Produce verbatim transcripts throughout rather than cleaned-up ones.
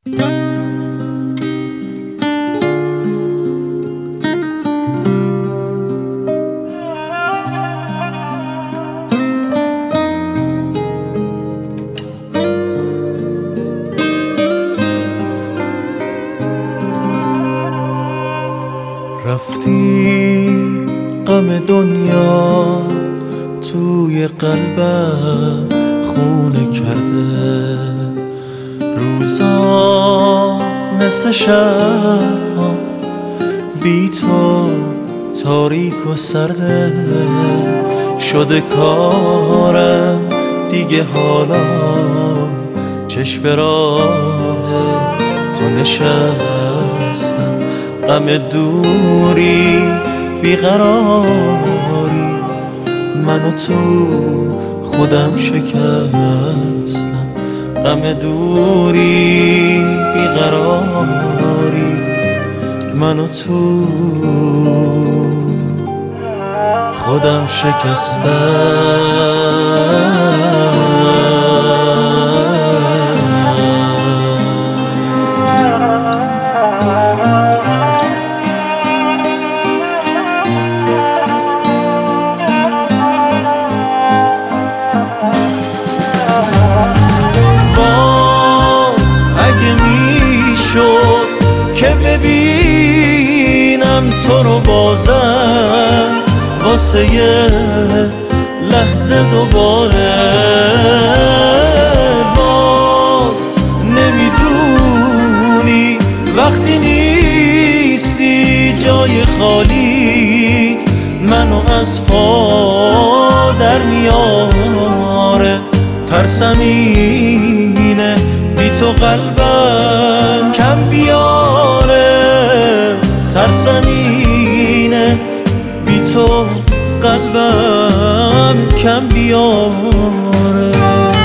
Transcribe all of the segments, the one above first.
رفتی غم دنیا توی قلبم خونه کرده، روزا مثل شبها بی تو تاریک و سرده، شده کارم دیگه حالا چشم راه تو نشستم، غم دوری بیقراری منو تو خودم شکستم، غم دوری بیقراری منو تو خودم شکستم. که ببینم تو رو بازم واسه یه لحظه دوباره، با نمیدونی وقتی نیستی جای خالی منو از پا در میاره، ترسم اینه بی تو قلبم کم بیاره، ترسم اینه بی تو قلبم کم بیاره.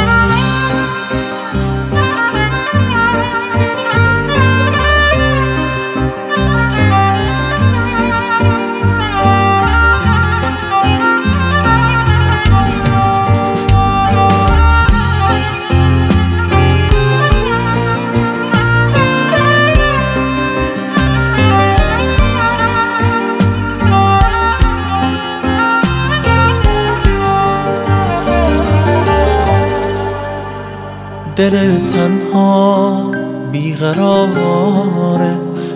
دل تنها بیقراره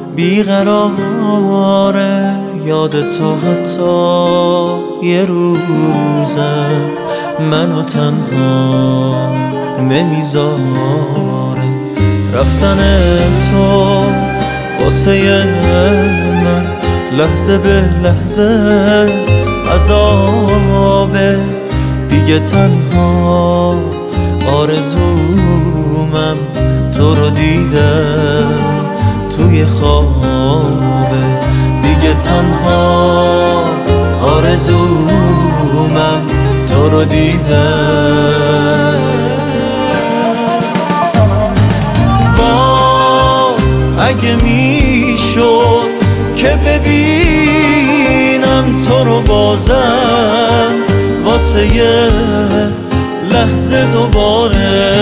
بیقراره، یاد تو حتی یه روزم منو تنها نمیذاره، رفتن تو واسه من لحظه به لحظه عذابه، دیگه تنها آرزومم تو رو دیدم توی خوابه، دیگه تنها آرزومم تو رو دیدم. با اگه میشد که ببینم تو رو بازم واسه یه لحظه دوباره،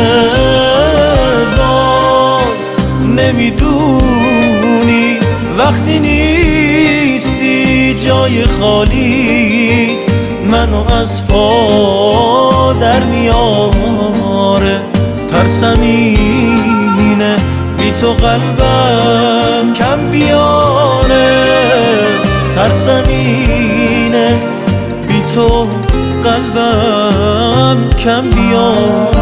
با نمیدونی وقتی نیستی جای خالی منو از پا در میاره، ترسم اینه بی تو قلبم کم بیاره، ترسم اینه بی تو قلبم کم بیار.